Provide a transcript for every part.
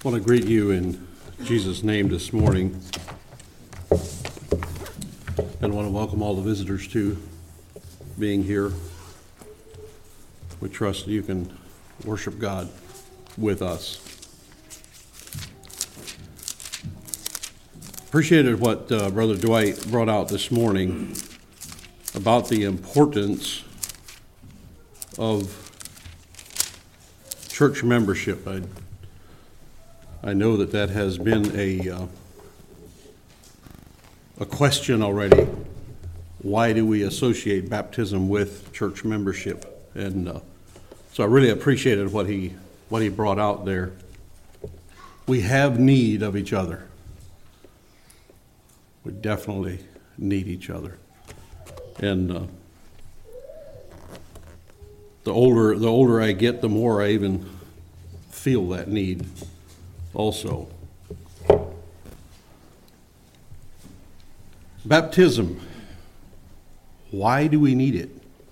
I want to greet you in Jesus' name this morning, and want to welcome all the visitors to being here. We trust you can worship God with us. Appreciated what Brother Dwight brought out this morning about the importance of church membership. I know that has been a question already. Why do we associate baptism with church membership? And so I really appreciated what he brought out there. We have need of each other. We definitely need each other. And the older I get, the more I even feel that need also. Baptism. Why do we need it?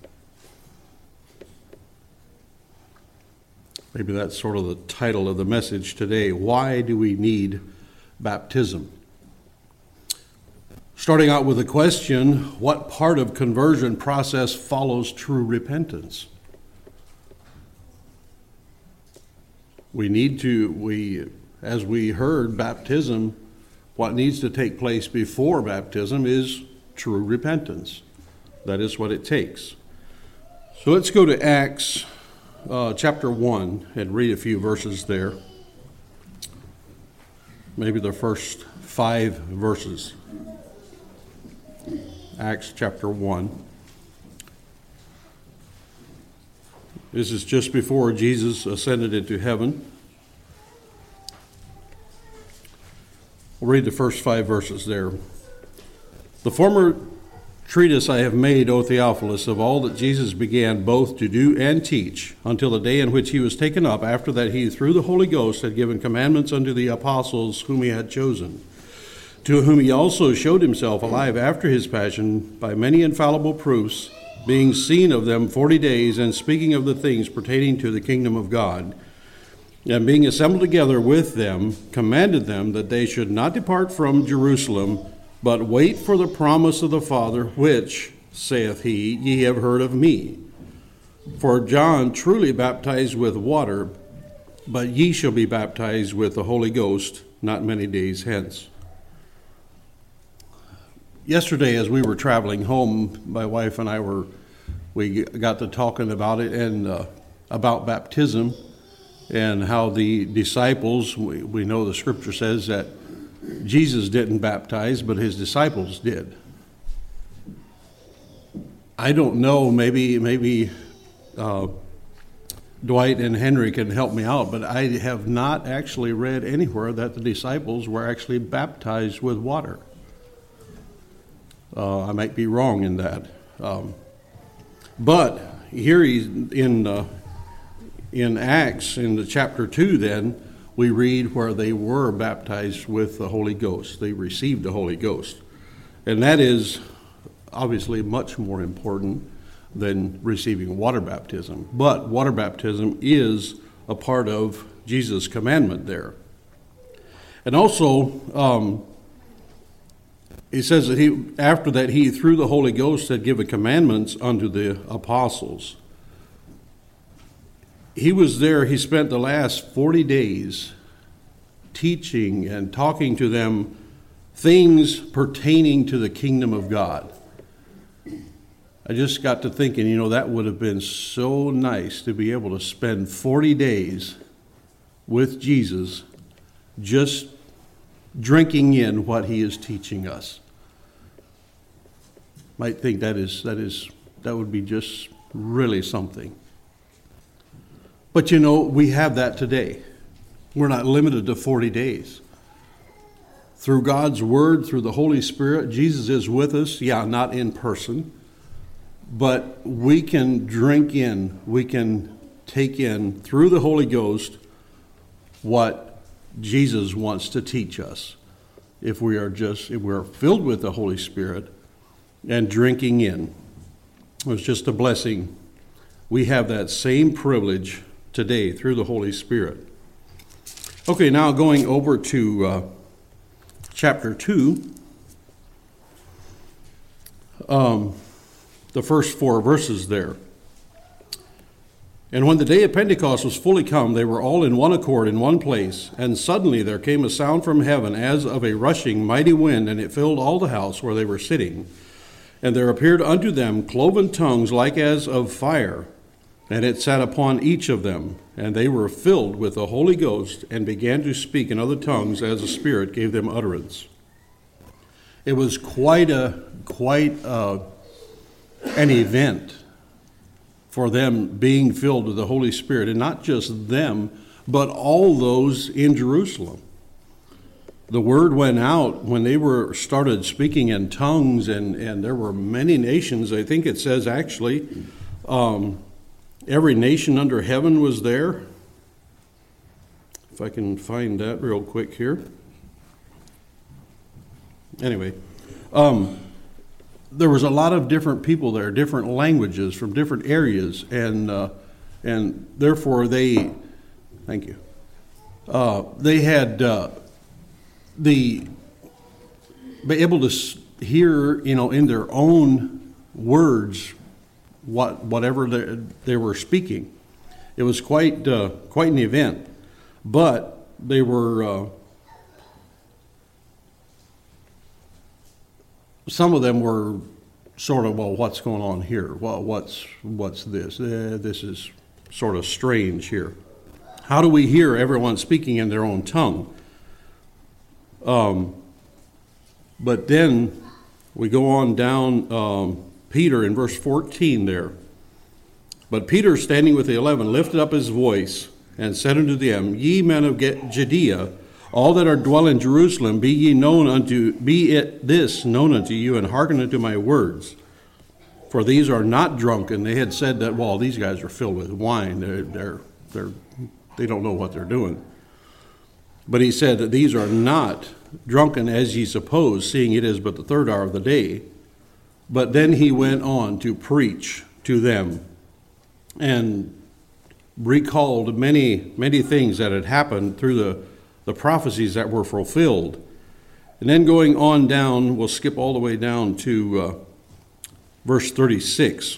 Maybe that's sort of the title of the message today. Why do we need baptism? Starting out with the question, what part of conversion process follows true repentance? As we heard, baptism, what needs to take place before baptism is true repentance. That is what it takes. So let's go to Acts chapter 1 and read a few verses there. Maybe the first 5 verses. Acts chapter 1. This is just before Jesus ascended into heaven. We'll read the first 5 verses there. The former treatise I have made, O Theophilus, of all that Jesus began both to do and teach, until the day in which he was taken up, after that he, through the Holy Ghost, had given commandments unto the apostles whom he had chosen, to whom he also showed himself alive after his passion by many infallible proofs, being seen of them 40 days, and speaking of the things pertaining to the kingdom of God. And being assembled together with them, commanded them that they should not depart from Jerusalem, but wait for the promise of the Father, which, saith he, ye have heard of me. For John truly baptized with water, but ye shall be baptized with the Holy Ghost not many days hence. Yesterday, as we were traveling home, my wife and I we got to talking about it and about baptism and how the disciples, we know the scripture says that Jesus didn't baptize, but his disciples did. I don't know, maybe Dwight and Henry can help me out, but I have not actually read anywhere that the disciples were actually baptized with water. I might be wrong in that. But here in Acts, in the chapter 2 then, we read where they were baptized with the Holy Ghost. They received the Holy Ghost. And that is obviously much more important than receiving water baptism. But water baptism is a part of Jesus' commandment there. And also, it says that after that he, through the Holy Ghost, had given commandments unto the apostles. He was there, he spent the last 40 days teaching and talking to them things pertaining to the kingdom of God. I just got to thinking, that would have been so nice to be able to spend 40 days with Jesus just drinking in what he is teaching us. Might think that would be just really something. But we have that today. We're not limited to 40 days. Through God's word, through the Holy Spirit, Jesus is with us. Yeah, not in person, but we can drink in, we can take in through the Holy Ghost what Jesus wants to teach us. If we're filled with the Holy Spirit and drinking in. It was just a blessing. We have that same privilege today through the Holy Spirit. Okay, now going over to chapter 2, the first 4 verses there. And when the day of Pentecost was fully come, they were all in one accord in one place. And suddenly there came a sound from heaven as of a rushing mighty wind, and it filled all the house where they were sitting. And there appeared unto them cloven tongues like as of fire, and it sat upon each of them. And they were filled with the Holy Ghost, and began to speak in other tongues as the Spirit gave them utterance. It was quite an event for them being filled with the Holy Spirit, and not just them, but all those in Jerusalem. The word went out when they started speaking in tongues, and there were many nations. I think it says actually every nation under heaven was there. If I can find that real quick here. Anyway, there was a lot of different people there, different languages from different areas, and therefore they had be able to hear, in their own words, whatever they were speaking. It was quite an event, but they were. Some of them were sort of, well, what's going on here? Well, what's this? This is sort of strange here. How do we hear everyone speaking in their own tongue? But then we go on down, Peter in verse 14 there. But Peter, standing with the 11, lifted up his voice and said unto them, Ye men of Judea, all that are dwell in Jerusalem, be it this known unto you, and hearken unto my words. For these are not drunken. They had said that, well, these guys are filled with wine. They don't know what they're doing. But he said that these are not drunken as ye suppose, seeing it is but the 3rd hour of the day. But then he went on to preach to them and recalled many, many things that had happened through the prophecies that were fulfilled. And then going on down, we'll skip all the way down to verse 36.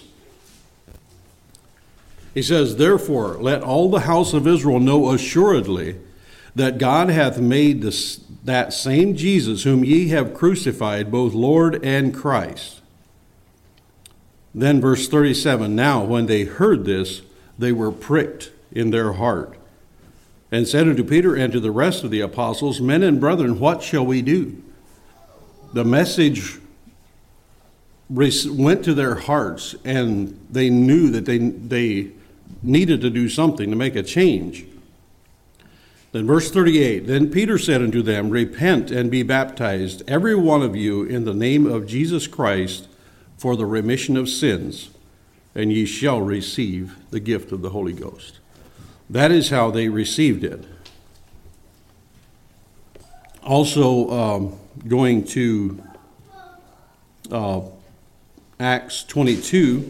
He says, Therefore, let all the house of Israel know assuredly that God hath made that same Jesus whom ye have crucified, both Lord and Christ. Then verse 37, Now when they heard this, they were pricked in their heart, and said unto Peter and to the rest of the apostles, Men and brethren, what shall we do? The message went to their hearts, and they knew that they needed to do something to make a change. Then verse 38, Then Peter said unto them, Repent and be baptized, every one of you, in the name of Jesus Christ, for the remission of sins, and ye shall receive the gift of the Holy Ghost. That is how they received it. Also, going to Acts 22,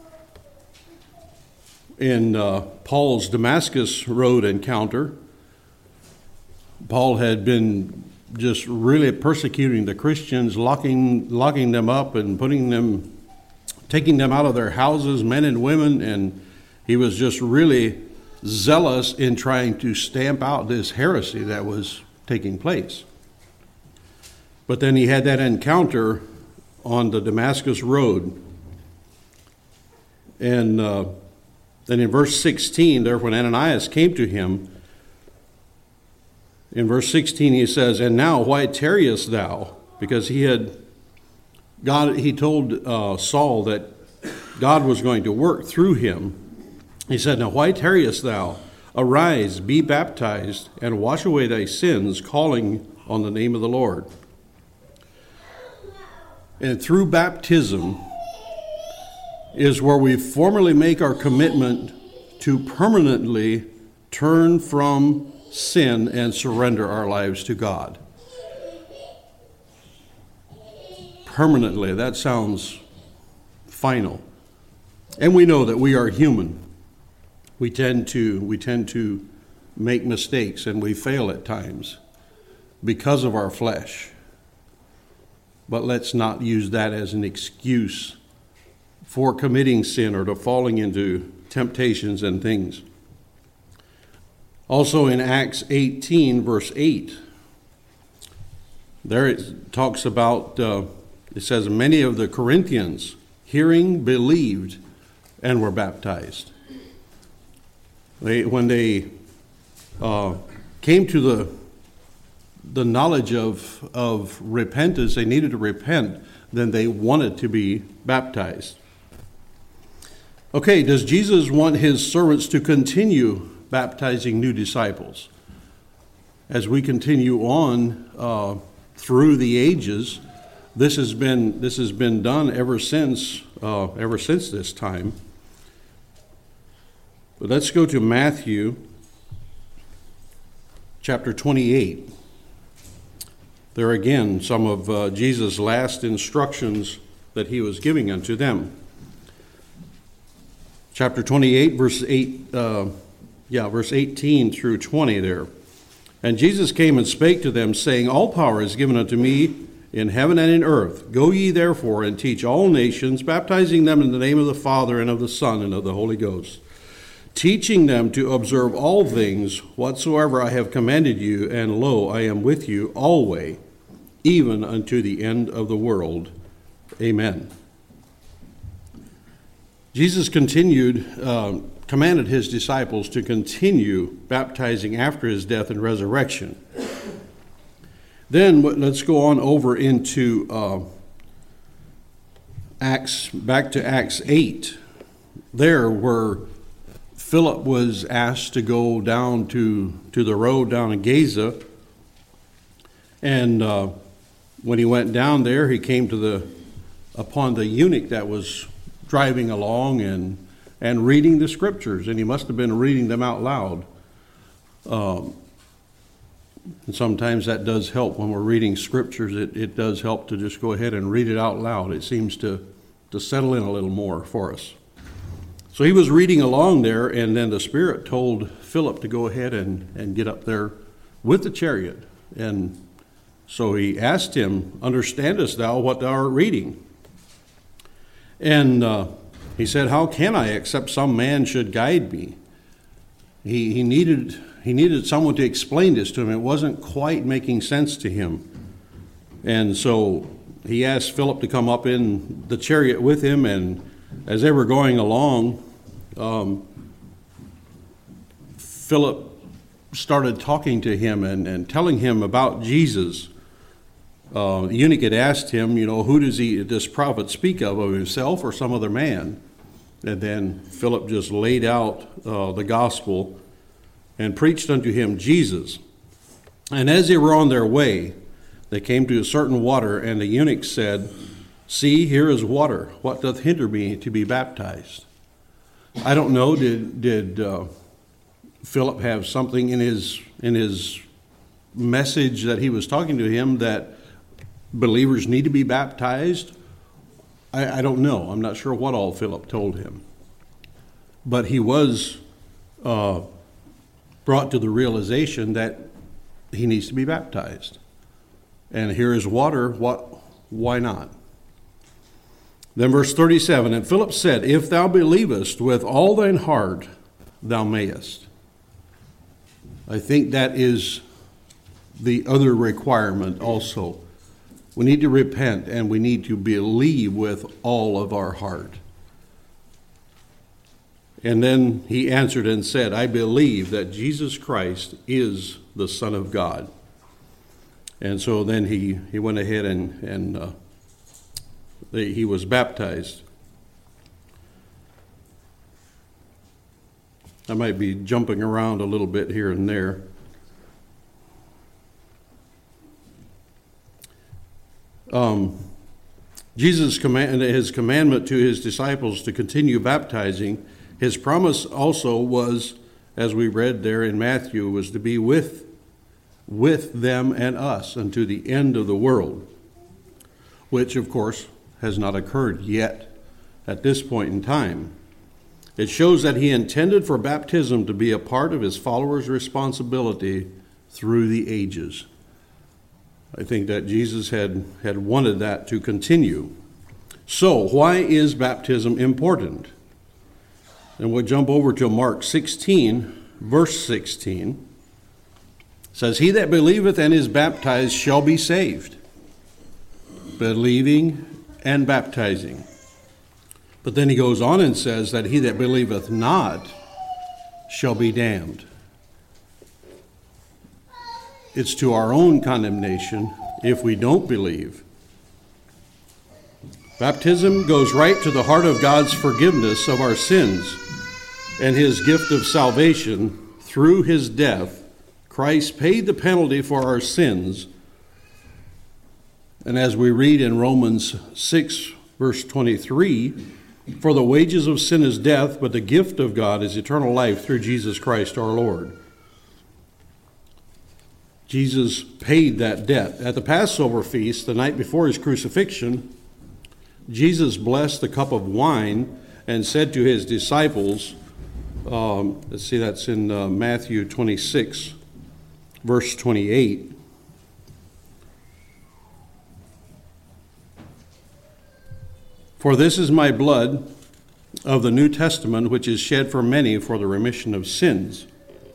in Paul's Damascus Road encounter, Paul had been just really persecuting the Christians, locking them up and taking them out of their houses, men and women, and he was just really zealous in trying to stamp out this heresy that was taking place. But then he had that encounter on the Damascus Road. And then in verse 16, there when Ananias came to him, in verse 16 he says, And now why tarriest thou? Because he told Saul that God was going to work through him. He said, Now why tarriest thou? Arise, be baptized, and wash away thy sins, calling on the name of the Lord. And through baptism is where we formally make our commitment to permanently turn from sin and surrender our lives to God. Permanently, that sounds final. And we know that we are human. We tend to make mistakes and we fail at times because of our flesh. But let's not use that as an excuse for committing sin or to falling into temptations and things. Also in Acts 18, verse 8, there it talks about, it says, many of the Corinthians, hearing, believed, and were baptized. When they came to the knowledge of repentance, they needed to repent, then they wanted to be baptized. Okay, does Jesus want his servants to continue baptizing new disciples? As we continue on through the ages, this has been done ever since this time. But let's go to Matthew chapter 28. There again, some of Jesus' last instructions that he was giving unto them. Chapter 28, verse 18 through 20 there. And Jesus came and spake to them, saying, all power is given unto me in heaven and in earth. Go ye therefore and teach all nations, baptizing them in the name of the Father and of the Son and of the Holy Ghost, teaching them to observe all things whatsoever I have commanded you, and lo, I am with you always, even unto the end of the world. Amen. Jesus commanded his disciples to continue baptizing after his death and resurrection. Then let's go on over into back to Acts 8. There where Philip was asked to go down to the road down in Gaza, and when he went down there, he came upon the eunuch that was driving along and reading the scriptures, and he must have been reading them out loud. And sometimes that does help when we're reading scriptures. It does help to just go ahead and read it out loud. It seems to settle in a little more for us. So he was reading along there, and then the Spirit told Philip to go ahead and get up there with the chariot. And so he asked him, understandest thou what thou art reading? And he said, how can I, except some man should guide me? He needed someone to explain this to him. It wasn't quite making sense to him. And so he asked Philip to come up in the chariot with him, and as they were going along, Philip started talking to him and telling him about Jesus. The eunuch had asked him, who does this prophet speak of himself or some other man? And then Philip just laid out the gospel and preached unto him Jesus. And as they were on their way, they came to a certain water, and the eunuch said, see, here is water. What doth hinder me to be baptized? I don't know, did Philip have something in his message that he was talking to him that believers need to be baptized? I don't know. I'm not sure what all Philip told him. But he was brought to the realization that he needs to be baptized. And here is water. Why not? Then verse 37, and Philip said, if thou believest with all thine heart, thou mayest. I think that is the other requirement also. We need to repent, and we need to believe with all of our heart. And then he answered and said, I believe that Jesus Christ is the Son of God. And so then he went ahead and he was baptized. I might be jumping around a little bit here and there. Jesus' commandment to his disciples to continue baptizing, his promise also was, as we read there in Matthew, was to be with them and us unto the end of the world, which, of course, has not occurred yet at this point in time. It shows that he intended for baptism to be a part of his followers' responsibility through the ages. I think that Jesus had wanted that to continue. So, why is baptism important? And we'll jump over to Mark 16, verse 16. It says, "He that believeth and is baptized shall be saved." Believing and baptizing. But then he goes on and says that he that believeth not shall be damned. It's to our own condemnation if we don't believe. Baptism goes right to the heart of God's forgiveness of our sins and his gift of salvation through his death. Christ paid the penalty for our sins. And as we read in Romans 6, verse 23, "For the wages of sin is death, but the gift of God is eternal life through Jesus Christ our Lord." Jesus paid that debt. At the Passover feast, the night before his crucifixion, Jesus blessed the cup of wine and said to his disciples, that's in Matthew 26, verse 28. "For this is my blood of the New Testament, which is shed for many for the remission of sins."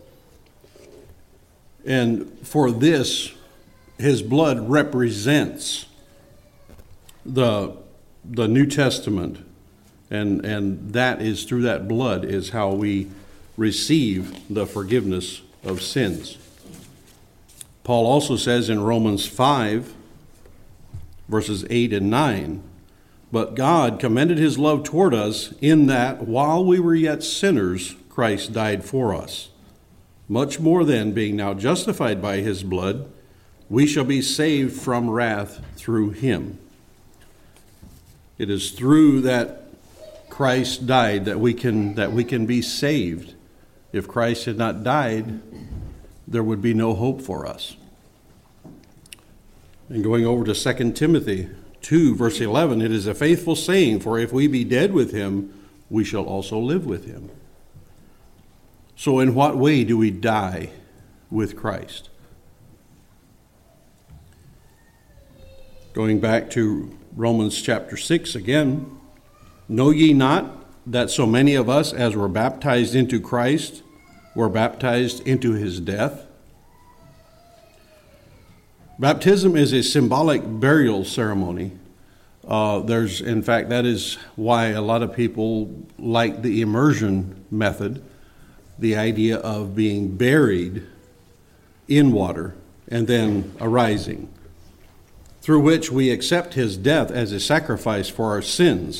And for this, his blood represents the New Testament. And that is through that blood is how we receive the forgiveness of sins. Paul also says in Romans 5, verses 8 and 9, "But God commended his love toward us in that while we were yet sinners, Christ died for us. Much more then, being now justified by his blood, we shall be saved from wrath through him." It is through that Christ died that we can be saved. If Christ had not died, there would be no hope for us. And going over to 2 Timothy 2, verse 11, "It is a faithful saying, for if we be dead with him, we shall also live with him." So in what way do we die with Christ? Going back to Romans chapter 6 again, "Know ye not that so many of us as were baptized into Christ were baptized into his death?" Baptism is a symbolic burial ceremony. In fact, that is why a lot of people like the immersion method, the idea of being buried in water and then arising, through which we accept his death as a sacrifice for our sins.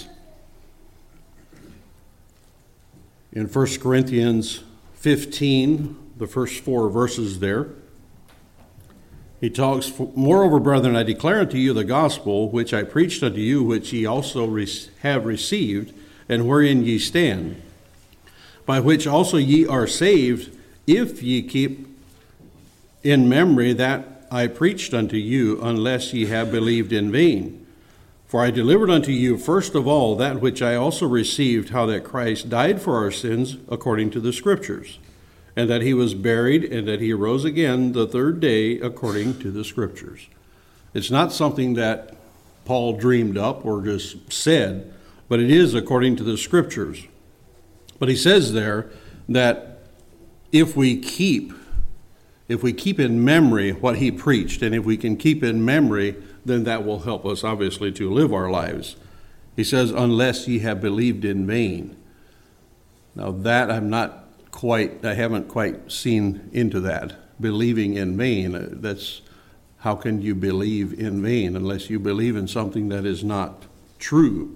In 1 Corinthians 15, the first 4 verses there, he talks, "Moreover, brethren, I declare unto you the gospel which I preached unto you, which ye also have received, and wherein ye stand, by which also ye are saved, if ye keep in memory that I preached unto you, unless ye have believed in vain. For I delivered unto you first of all that which I also received, how that Christ died for our sins according to the Scriptures, and that he was buried, and that he rose again the third day according to the Scriptures." It's not something that Paul dreamed up or just said, but it is according to the Scriptures. But he says there that if we keep in memory what he preached, and if we can keep in memory, then that will help us, obviously, to live our lives. He says, "Unless ye have believed in vain." Now that I haven't quite seen into that. Believing in vain, how can you believe in vain unless you believe in something that is not true?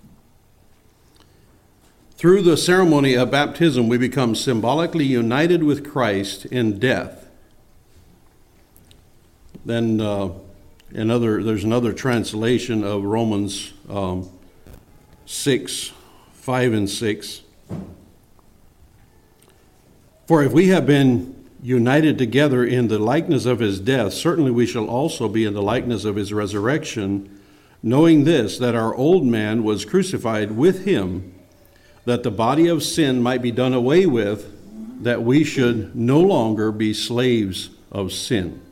Through the ceremony of baptism, we become symbolically united with Christ in death. Then there's another translation of Romans 6, 5 and 6. "For if we have been united together in the likeness of his death, certainly we shall also be in the likeness of his resurrection, knowing this, that our old man was crucified with him, that the body of sin might be done away with, that we should no longer be slaves of sin.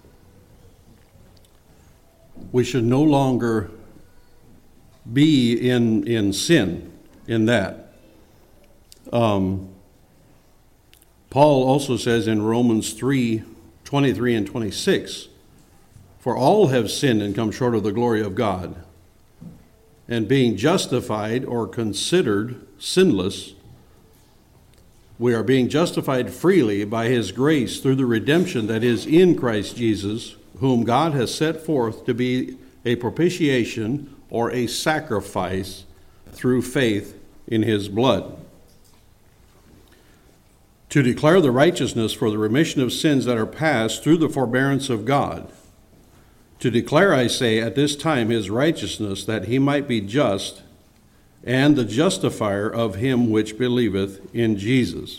We should no longer be in sin in that. Paul also says in Romans 3:23 and 26, "For all have sinned and come short of the glory of God, and being justified or considered sinless, we are being justified freely by his grace through the redemption that is in Christ Jesus, whom God has set forth to be a propitiation or a sacrifice through faith in his blood, to declare the righteousness for the remission of sins that are past through the forbearance of God. To declare, I say, at this time his righteousness, that he might be just and the justifier of him which believeth in Jesus."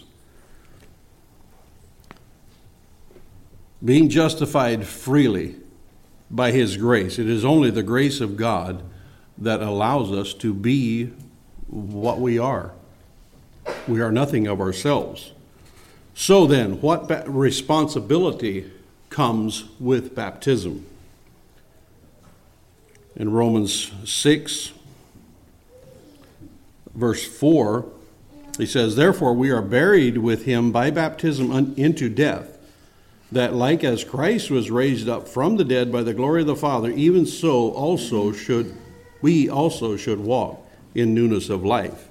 Being justified freely by his grace. It is only the grace of God that allows us to be what we are. We are nothing of ourselves. So then, what responsibility comes with baptism? In Romans 6, verse 4, he says, "Therefore we are buried with him by baptism into death, that like as Christ was raised up from the dead by the glory of the Father, even so also should we walk in newness of life."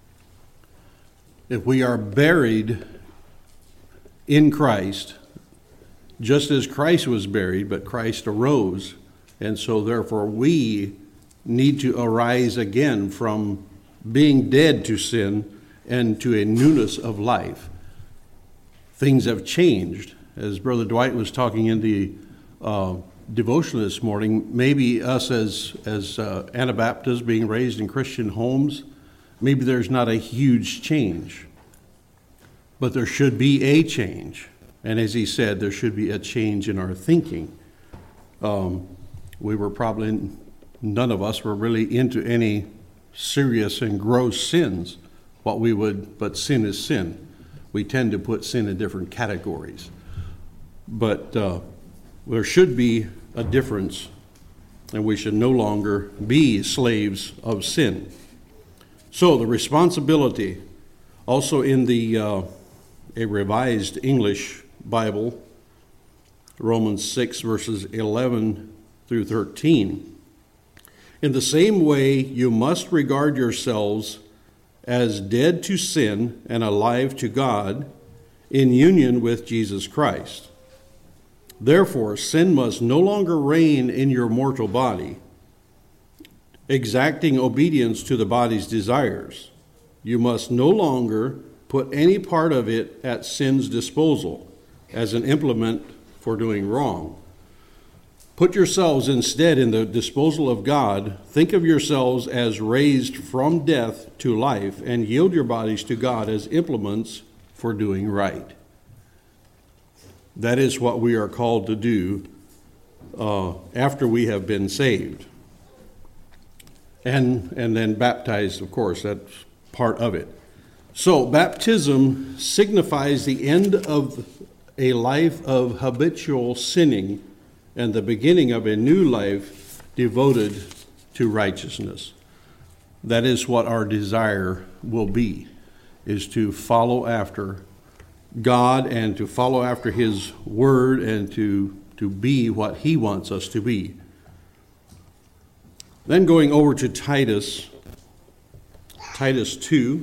If we are buried in Christ, just as Christ was buried, but Christ arose, and so therefore we need to arise again from being dead to sin and to a newness of life. Things have changed. As Brother Dwight was talking in the devotion this morning, maybe us as Anabaptists being raised in Christian homes, maybe there's not a huge change. But there should be a change. And as he said, there should be a change in our thinking. None of us were really into any serious and gross sins. But sin is sin. We tend to put sin in different categories. But there should be a difference, and we should no longer be slaves of sin. So the responsibility, also in a Revised English Bible, Romans 6, verses 11 through 13. "In the same way, you must regard yourselves as dead to sin and alive to God in union with Jesus Christ. Therefore, sin must no longer reign in your mortal body, exacting obedience to the body's desires. You must no longer put any part of it at sin's disposal as an implement for doing wrong. Put yourselves instead in the disposal of God. Think of yourselves as raised from death to life, and yield your bodies to God as implements for doing right." That is what we are called to do after we have been saved. And then baptized, of course, that's part of it. So baptism signifies the end of a life of habitual sinning and the beginning of a new life devoted to righteousness. That is what our desire will be, is to follow after God and to follow after his word and to be what he wants us to be. Then going over to Titus 2.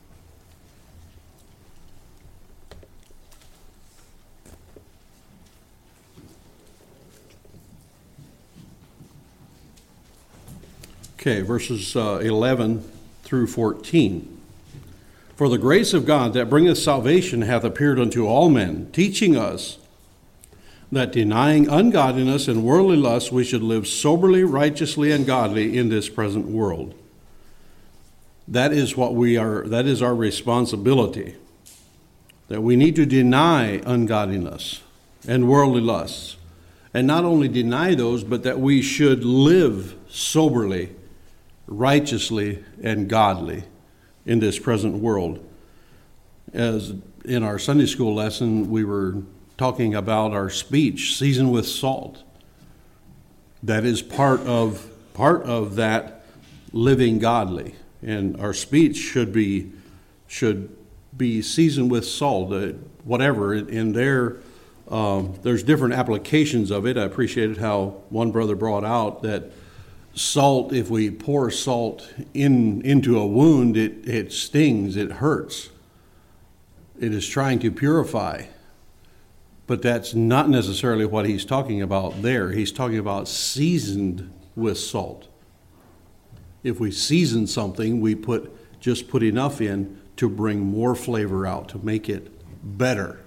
Okay, verses 11 through 14. "For the grace of God that bringeth salvation hath appeared unto all men, teaching us that denying ungodliness and worldly lust, we should live soberly, righteously, and godly in this present world." That is what we are. That is our responsibility. That we need to deny ungodliness and worldly lusts. And not only deny those, but that we should live soberly, righteously, and godly in this present world. As in our Sunday school lesson, we were talking about our speech seasoned with salt. That is part of that living godly, and our speech should be seasoned with salt. Whatever in there, there's different applications of it. I appreciated how one brother brought out that salt, if we pour salt into a wound, it stings, it hurts. It is trying to purify. But that's not necessarily what he's talking about there. He's talking about seasoned with salt. If we season something, we put enough in to bring more flavor out, to make it better,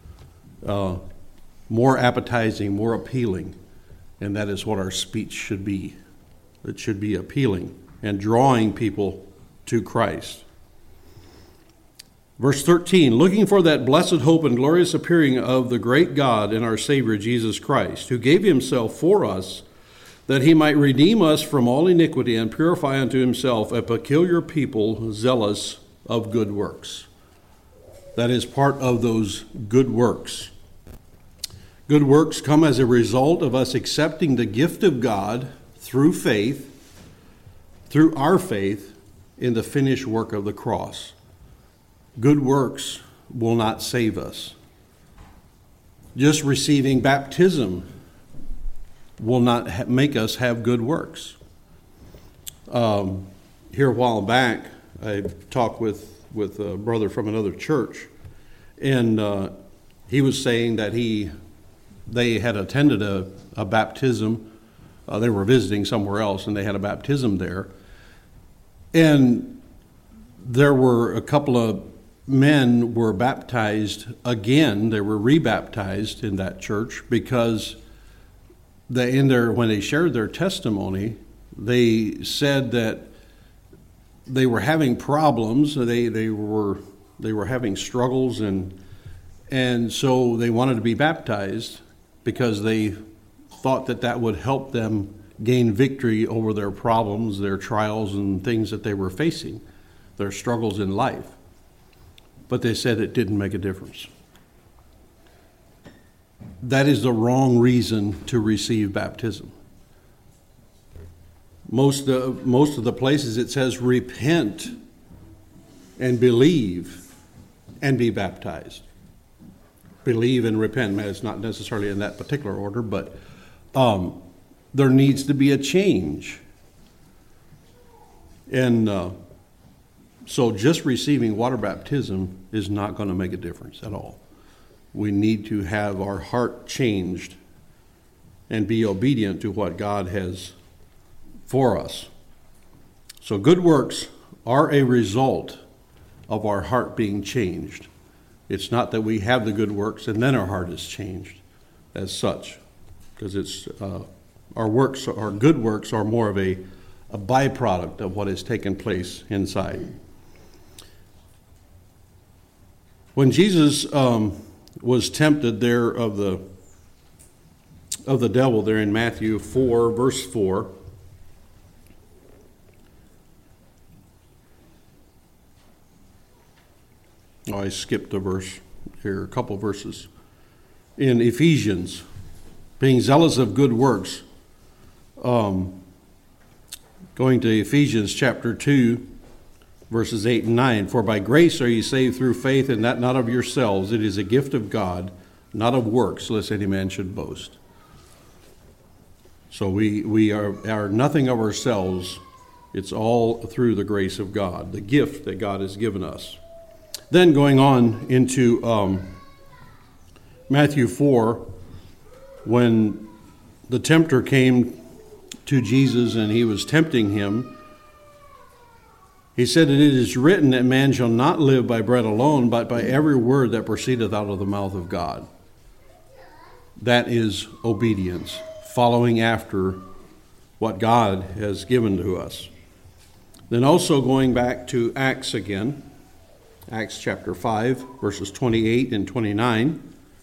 more appetizing, more appealing. And that is what our speech should be. It should be appealing and drawing people to Christ. Verse 13, looking for that blessed hope and glorious appearing of the great God and our Savior Jesus Christ, who gave himself for us, that he might redeem us from all iniquity and purify unto himself a peculiar people zealous of good works. That is part of those good works. Good works come as a result of us accepting the gift of God through our faith in the finished work of the cross. Good works will not save us. Just receiving baptism will not make us have good works. Here a while back, I talked with a brother from another church, and he was saying that they had attended a baptism. They were visiting somewhere else, and they had a baptism there. And there were a couple of men were baptized again. They were rebaptized in that church because when they shared their testimony, they said that they were having problems. They were having struggles, and so they wanted to be baptized because they thought that would help them gain victory over their problems, their trials, and things that they were facing, their struggles in life. But they said it didn't make a difference. That is the wrong reason to receive baptism. Most of the places it says repent and believe and be baptized. Believe and repent. It's not necessarily in that particular order, but there needs to be a change. And so just receiving water baptism is not going to make a difference at all. We need to have our heart changed and be obedient to what God has for us. So good works are a result of our heart being changed. It's not that we have the good works and then our heart is changed as such, because it's our good works are more of a byproduct of what has taken place inside. When Jesus was tempted there of the devil there in Matthew 4, verse 4, I skipped a verse here, a couple verses. In Ephesians, being zealous of good works, going to Ephesians chapter 2, verses 8 and 9, for by grace are ye saved through faith, and that not of yourselves. It is a gift of God, not of works, lest any man should boast. So we are nothing of ourselves. It's all through the grace of God, the gift that God has given us. Then going on into Matthew 4, when the tempter came to Jesus and he was tempting him, he said that it is written that man shall not live by bread alone, but by every word that proceedeth out of the mouth of God. That is obedience, following after what God has given to us. Then also going back to Acts again, Acts chapter 5, verses 28 and 29.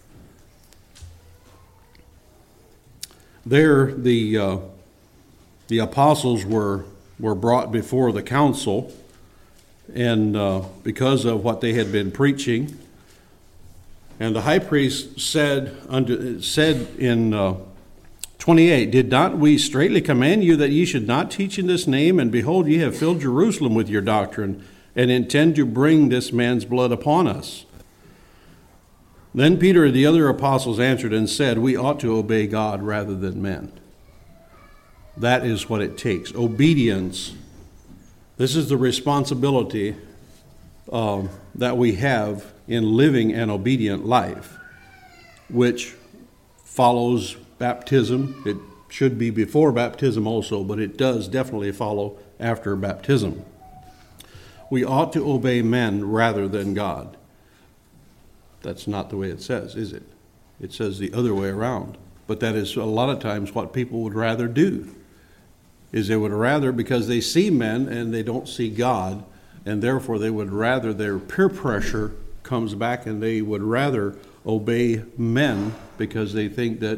There the apostles were brought before the council, and because of what they had been preaching. And the high priest said in 28, "Did not we straitly command you that ye should not teach in this name? And behold, ye have filled Jerusalem with your doctrine, and intend to bring this man's blood upon us." Then Peter and the other apostles answered and said, "We ought to obey God rather than men." That is what it takes. Obedience. This is the responsibility that we have in living an obedient life, which follows baptism. It should be before baptism also, but it does definitely follow after baptism. We ought to obey men rather than God. That's not the way it says, is it? It says the other way around. But that is a lot of times what people would rather do, is they would rather, because they see men and they don't see God, and therefore they would rather, their peer pressure comes back and they would rather obey men because they think that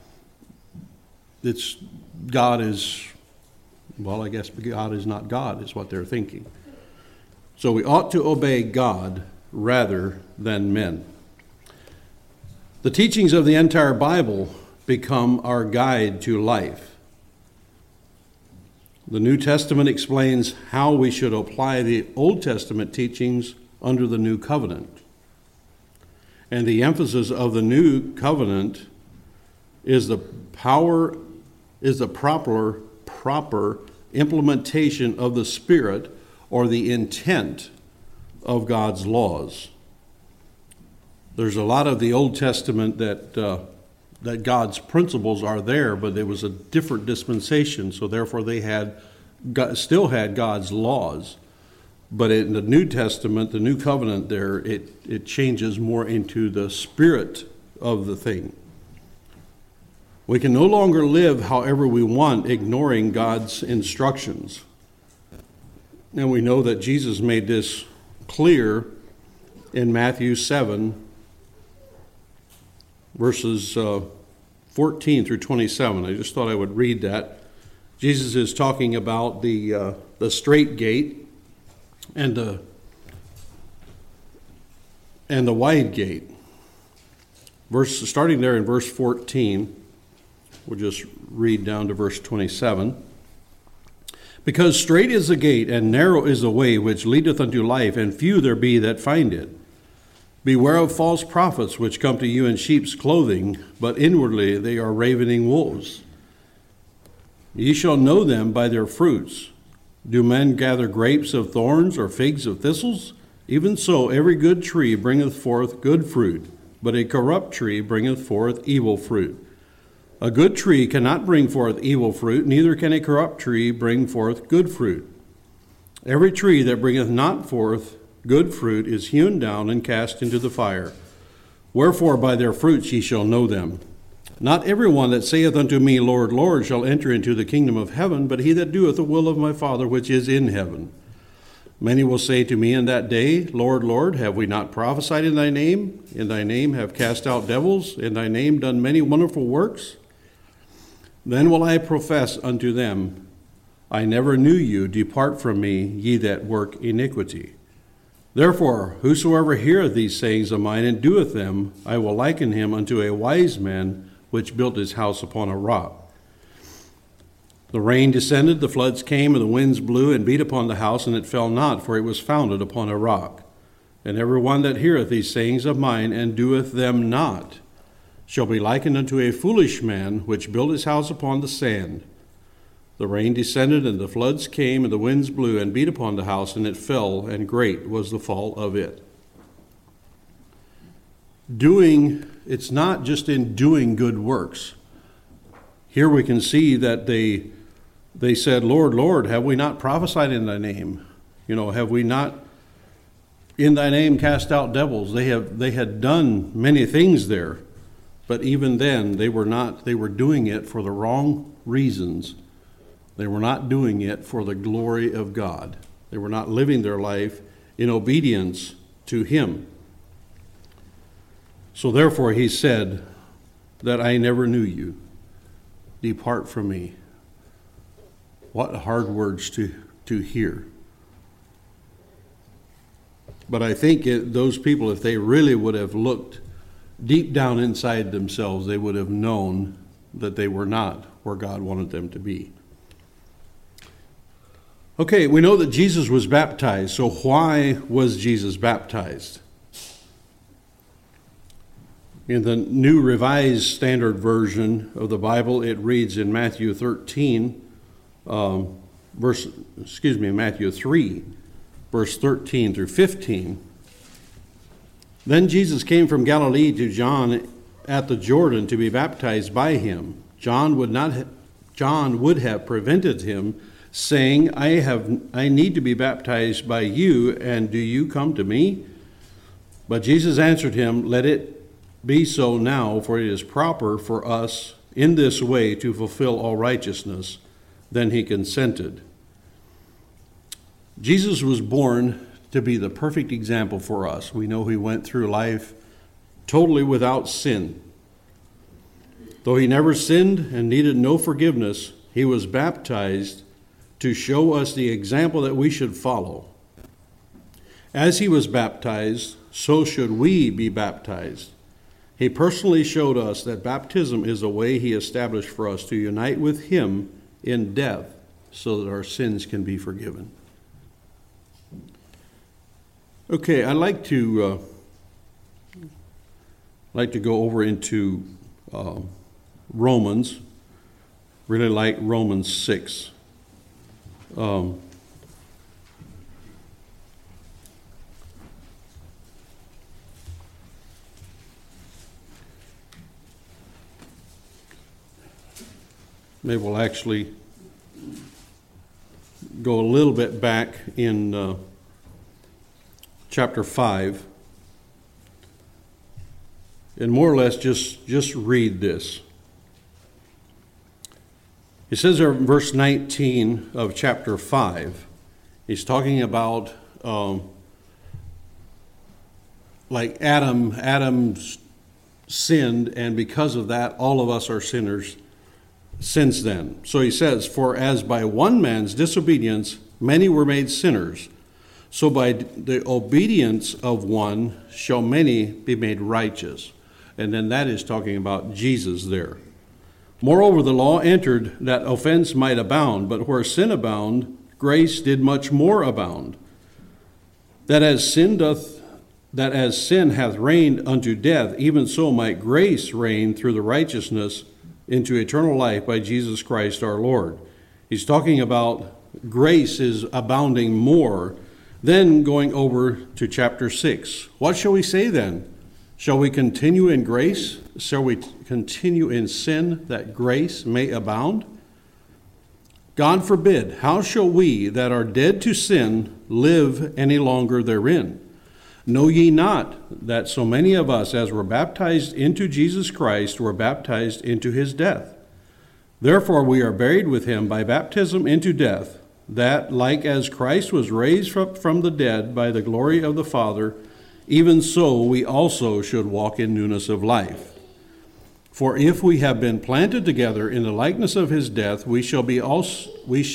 God is, well, I guess God is not God, is what they're thinking. So we ought to obey God rather than men. The teachings of the entire Bible become our guide to life. The New Testament explains how we should apply the Old Testament teachings under the New Covenant. And the emphasis of the New Covenant is the proper implementation of the Spirit or the intent of God's laws. There's a lot of the Old Testament that God's principles are there, but it was a different dispensation, so therefore they still had God's laws. But in the New Testament, the New Covenant there, it changes more into the spirit of the thing. We can no longer live however we want, ignoring God's instructions. And we know that Jesus made this clear in Matthew 7, verses 14 through 27. I just thought I would read that. Jesus is talking about the straight gate and the wide gate. Starting there in verse 14, we'll just read down to verse 27. "Because straight is the gate, and narrow is the way which leadeth unto life, and few there be that find it. Beware of false prophets, which come to you in sheep's clothing, but inwardly they are ravening wolves. Ye shall know them by their fruits. Do men gather grapes of thorns, or figs of thistles? Even so every good tree bringeth forth good fruit, but a corrupt tree bringeth forth evil fruit. A good tree cannot bring forth evil fruit, neither can a corrupt tree bring forth good fruit. Every tree that bringeth not forth good fruit is hewn down and cast into the fire. Wherefore by their fruits ye shall know them. Not every one that saith unto me, Lord, Lord, shall enter into the kingdom of heaven, but he that doeth the will of my Father which is in heaven. Many will say to me in that day, Lord, Lord, have we not prophesied in thy name? In thy name have cast out devils? In thy name done many wonderful works? Then will I profess unto them, I never knew you. Depart from me, ye that work iniquity. Therefore, whosoever heareth these sayings of mine and doeth them, I will liken him unto a wise man which built his house upon a rock. The rain descended, the floods came, and the winds blew and beat upon the house, and it fell not, for it was founded upon a rock. And every one that heareth these sayings of mine and doeth them not shall be likened unto a foolish man which built his house upon the sand. The rain descended, and the floods came, and the winds blew and beat upon the house, and it fell, and great was the fall of it. It's not just in doing good works. Here we can see that they said, Lord, Lord, have we not prophesied in thy name? Have we not in thy name cast out devils? They had done many things there, but even then they were doing it for the wrong reasons. They were not doing it for the glory of God. They were not living their life in obedience to him. So therefore he said that I never knew you. Depart from me. What hard words to hear. But I think those people, if they really would have looked deep down inside themselves, they would have known that they were not where God wanted them to be. Okay, we know that Jesus was baptized. So why was Jesus baptized? In the New Revised Standard Version of the Bible, it reads in Matthew 3, verse 13 through 15. Then Jesus came from Galilee to John at the Jordan to be baptized by him. John would have prevented him, saying, I need to be baptized by you, and do you come to me? But Jesus answered him, let it be so now, for it is proper for us in this way to fulfill all righteousness. Then he consented. Jesus was born to be the perfect example for us. We know he went through life totally without sin. Though he never sinned and needed no forgiveness, he was baptized to show us the example that we should follow. As he was baptized, so should we be baptized. He personally showed us that baptism is a way he established for us to unite with him in death so that our sins can be forgiven. Okay, I'd like to go over into Romans. Really like Romans 6. Maybe we'll actually go a little bit back in chapter 5 and more or less just read this. It says there in verse 19 of chapter 5, he's talking about like Adam sinned, and because of that, all of us are sinners since then. So he says, for as by one man's disobedience many were made sinners, so by the obedience of one shall many be made righteous. And then that is talking about Jesus there. Moreover, the law entered that offense might abound, but where sin abound, grace did much more abound. That as sin hath reigned unto death, even so might grace reign through the righteousness into eternal life by Jesus Christ our Lord. He's talking about grace is abounding more. Then going over to chapter 6. What shall we say then? Shall we continue in grace? Shall we continue in sin that grace may abound? God forbid. How shall we that are dead to sin live any longer therein? Know ye not that so many of us as were baptized into Jesus Christ were baptized into his death? Therefore we are buried with him by baptism into death, that like as Christ was raised from the dead by the glory of the Father, even so we also should walk in newness of life. For if we have been planted together in the likeness of his death, we shall be also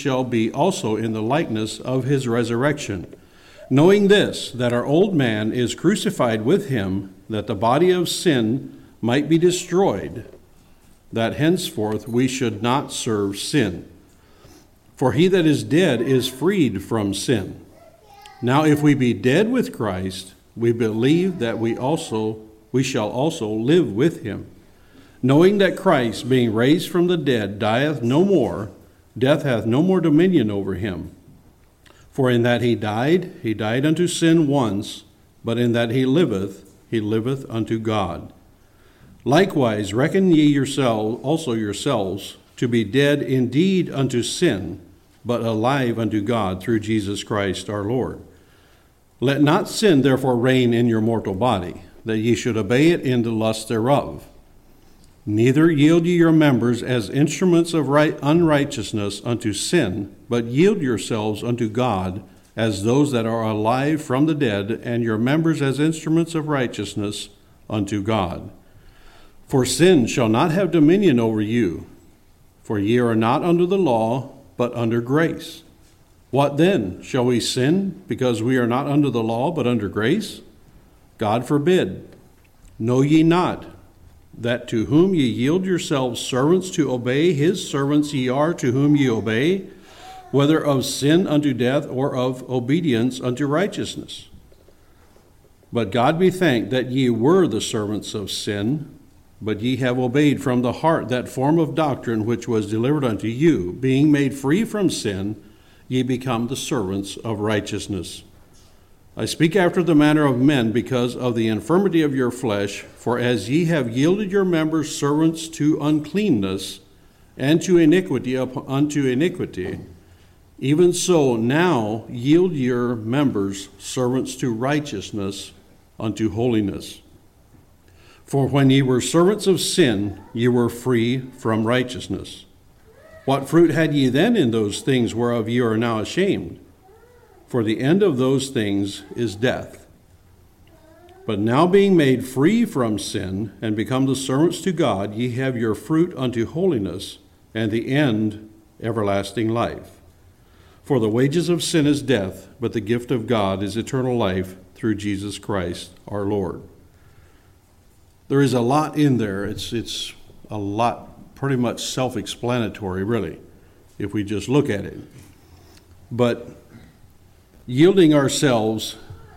in the likeness of his resurrection. Knowing this, that our old man is crucified with him, that the body of sin might be destroyed, that henceforth we should not serve sin. For he that is dead is freed from sin. Now if we be dead with Christ, we believe that we shall also live with him. Knowing that Christ, being raised from the dead, dieth no more, death hath no more dominion over him. For in that he died unto sin once, but in that he liveth unto God. Likewise reckon ye yourselves to be dead indeed unto sin, but alive unto God through Jesus Christ our Lord. Let not sin therefore reign in your mortal body, that ye should obey it in the lust thereof. Neither yield ye your members as instruments of unrighteousness unto sin, but yield yourselves unto God as those that are alive from the dead, and your members as instruments of righteousness unto God. For sin shall not have dominion over you, for ye are not under the law, but under grace. What then? Shall we sin because we are not under the law but under grace? God forbid. Know ye not that to whom ye yield yourselves servants to obey, his servants ye are to whom ye obey, whether of sin unto death or of obedience unto righteousness? But God be thanked that ye were the servants of sin, but ye have obeyed from the heart that form of doctrine which was delivered unto you. Being made free from sin, ye become the servants of righteousness. I speak after the manner of men because of the infirmity of your flesh, for as ye have yielded your members servants to uncleanness, and to iniquity unto iniquity, even so now yield your members servants to righteousness unto holiness. For when ye were servants of sin, ye were free from righteousness. What fruit had ye then in those things whereof ye are now ashamed? For the end of those things is death. But now being made free from sin, and become the servants to God, ye have your fruit unto holiness, and the end everlasting life. For the wages of sin is death, but the gift of God is eternal life through Jesus Christ our Lord. There is a lot in there. It's a lot, pretty much self-explanatory, really, if we just look at it. But yielding ourselves,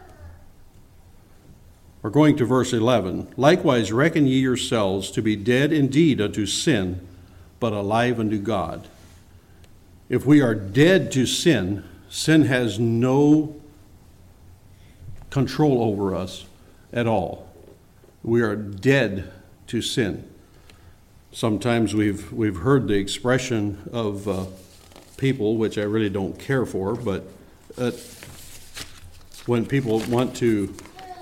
we're going to verse 11. Likewise reckon ye yourselves to be dead indeed unto sin, but alive unto God. If we are dead to sin, sin has no control over us at all. We are dead to sin. Sometimes we've heard the expression of people, which I really don't care for, but when people want to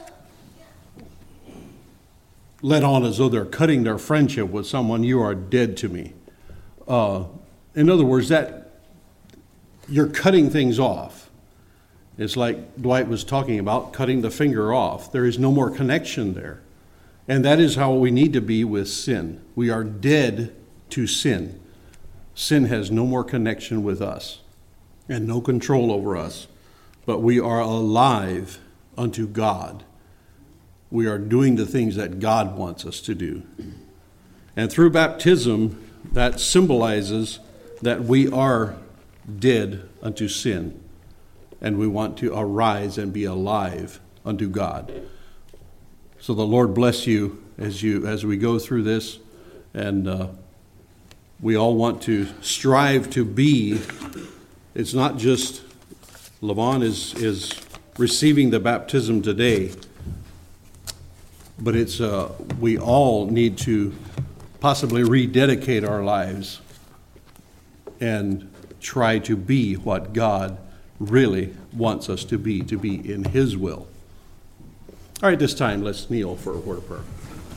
let on as though they're cutting their friendship with someone, you are dead to me. In other words, that you're cutting things off. It's like Dwight was talking about, cutting the finger off. There is no more connection there. And that is how we need to be with sin. We are dead to sin. Sin has no more connection with us and no control over us. But we are alive unto God. We are doing the things that God wants us to do. And through baptism, that symbolizes that we are dead unto sin. And we want to arise and be alive unto God. So the Lord bless you as we go through this, and we all want to strive to be. It's not just Levon is receiving the baptism today, but it's we all need to possibly rededicate our lives and try to be what God really wants us to be in His will. All right, this time let's kneel for a word of prayer.